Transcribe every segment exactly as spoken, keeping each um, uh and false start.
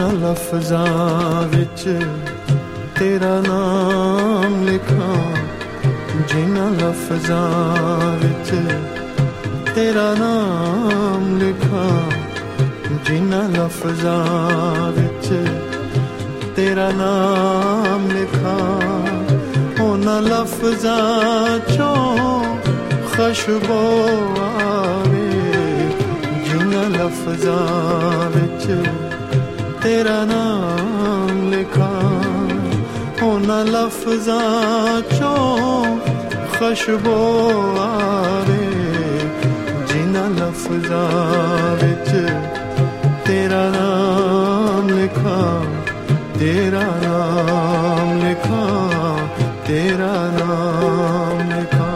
ਜਿਨ੍ਹਾਂ ਲਫ਼ਜ਼ਾਂ ਵਿੱਚ ਤੇਰਾ ਨਾਮ ਲਿਖਾਂ, ਜਿਨ੍ਹਾਂ ਲਫ਼ਜ਼ਾਂ ਵਿੱਚ ਤੇਰਾ ਨਾਮ ਲਿਖਾਂ, ਜਿਨ੍ਹਾਂ ਲਫ਼ਜ਼ਾਂ ਵਿੱਚ ਤੇਰਾ ਨਾਮ ਲਿਖਾਂ, ਉਹਨਾਂ ਲਫ਼ਜ਼ਾਂ ਚੋਂ ਖੁਸ਼ਬੂ ਆਵੇ, ਜਿਨ੍ਹਾਂ ਲਫ਼ਜ਼ਾਂ ਵਿੱਚ ਤੇਰਾ ਨਾਮ ਲਿਖਾਂ, ਉਹਨਾਂ ਲਫ਼ਜ਼ਾਂ ਚੋਂ ਖੁਸ਼ਬੂ ਆਵੇ, ਜਿਨ੍ਹਾਂ ਲਫ਼ਜ਼ਾਂ ਵਿੱਚ ਤੇਰਾ ਨਾਮ ਲਿਖਾਂ, ਤੇਰਾ ਨਾਮ ਲਿਖਾਂ, ਤੇਰਾ ਨਾਮ ਲਿਖਾਂ।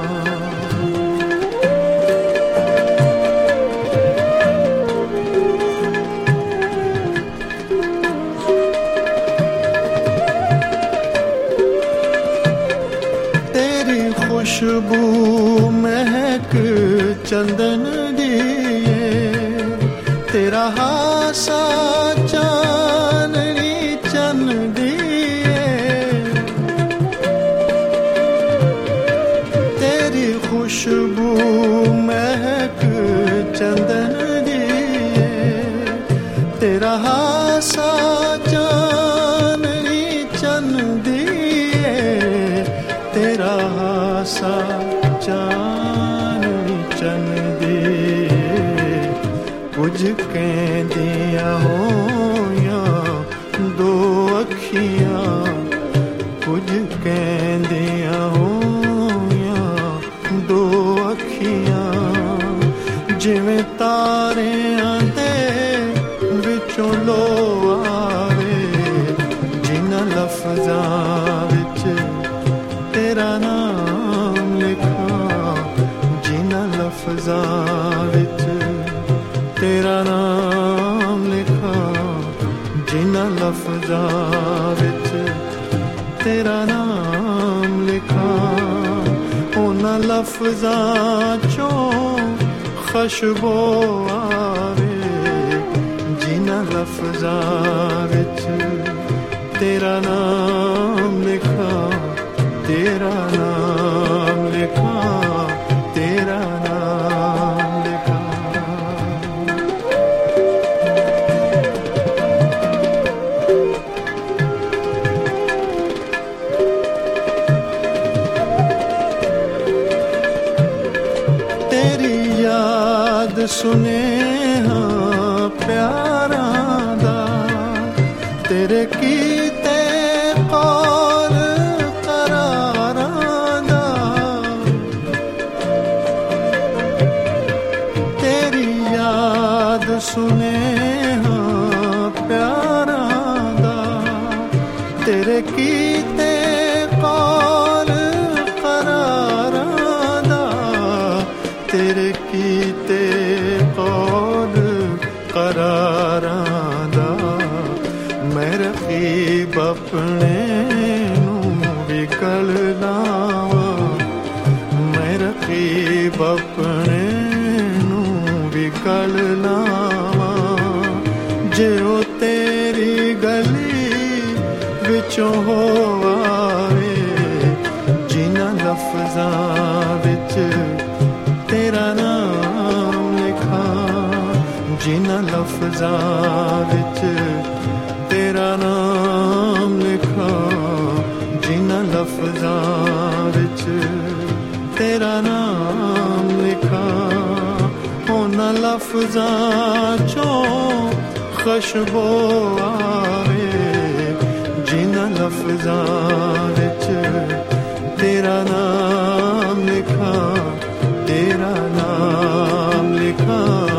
ਤੇਰੀ ਖੁਸ਼ਬੂ ਮਹਿਕ ਚੰਦਨ ਦੀ ਏ, ਤੇਰਾ ਹਾਸਾ ਚਾਨਣੀ ਚੰਨ ਦੀ ਏ, ਤੇਰੀ ਖੁਸ਼ਬੂ ਮਹਿਕ ਚੰਦਨ ਦੀ ਏ, ਤੇਰਾ ਹਾਸਾ ਚਾਨਣੀ ਚੰਨ ਦੀ ਏ, ਤੇਰਾ ਹਾਸਾ ਚਾਨਣੀ ਚੰਨ ਦੀ ਏ, ਕੁਝ ਕਹਿੰਦੀਆਂ ਹੋਈਆਂ ਦੋ ਅੱਖੀਆਂ, ਕੁਝ ਕਹਿੰਦੀਆਂ ਹੋਈਆਂ ਦੋ ਅੱਖੀਆਂ, ਜਿਵੇਂ ਤਾਰਿਆਂ ਦੇ ਵਿੱਚੋਂ ਲੋ ਆਵੇ, ਜਿਨ੍ਹਾਂ ਲਫ਼ਜ਼ਾਂ ਵਿੱਚ ਤੇਰਾ ਨਾਮ ਲਿਖਾਂ, ਜਿਨ੍ਹਾਂ ਲਫ਼ਜ਼ਾਂ ਵਿੱਚ ਤੇਰਾ ਨਾਮ ਲਿਖਾਂ, ਜਿਨ੍ਹਾਂ ਲਫ਼ਜ਼ਾਂ ਵਿੱਚ ਤੇਰਾ ਨਾਮ ਲਿਖਾਂ, ਉਹਨਾਂ ਲਫ਼ਜ਼ਾਂ ਚੋਂ ਖੁਸ਼ਬੂ ਆਵੇ, ਜਿਨ੍ਹਾਂ ਲਫ਼ਜ਼ਾਂ ਵਿੱਚ ਤੇਰਾ ਨਾਮ ਲਿਖਾਂ, ਤੇਰਾ ਨਾਮ ਲਿਖਾਂ, ਤੇਰਾ ਨਾਮ ਲਿਖਾਂ। ਤੇਰੀ ਯਾਦ ਸੁਨੇਹਾ ਪਿਆਰਾਂ ਦਾ, ਤੇਰੇ ਕੀਤੇ ਕੌਲ ਕਰਾਰਾਂ ਦਾ, ਤੇਰੀ ਯਾਦ ਸੁਨੇਹਾ ਪਿਆਰਾਂ ਦਾ, ਤੇਰੇ ਕੀਤੇ ਕੌਲ ਕਰਾਰਾਂ ਦਾ, ਤੇਰੇ ਕੀਤੇ ਕੌਲ ਕਰਾਰਾਂ ਦਾ, ਮੈਂ ਰਕੀਬ ਆਪਣੇ ਨੂੰ ਵੀ ਗਲ ਲਾਵਾਂ, ਮੈਂ ਰਕੀਬ ਆਪਣੇ ਨੂੰ ਵੀ ਗਲ ਲਾਵਾਂ, ਜੇ ਉਹ ਤੇਰੀ ਗਲੀ ਵਿੱਚੋਂ ਹੋ ਆਵੇ, ਜਿਨ੍ਹਾਂ ਲਫ਼ਜ਼ਾਂ ਵਿੱਚ ਤੇਰਾ ਨਾਮ ਲਿਖਾਂ, ਜਿਨ੍ਹਾਂ ਲਫ਼ਜ਼ਾਂ ਵਿੱਚ ਤੇਰਾ ਨਾਮ ਲਿਖਾਂ, ਜਿਨ੍ਹਾਂ ਲਫ਼ਜ਼ਾਂ ਵਿੱਚ ਤੇਰਾ ਨਾਮ ਲਿਖਾਂ, ਉਹਨਾਂ ਲਫ਼ਜ਼ਾਂ ਚੋਂ ਖੁਸ਼ਬੂ ਆਵੇ, ਜਿਨ੍ਹਾਂ ਲਫ਼ਜ਼ਾਂ ਵਿੱਚ ਤੇਰਾ ਨਾਮ ਲਿਖਾਂ, ਤੇਰਾ ਨਾਮ ਲਿਖਾਂ,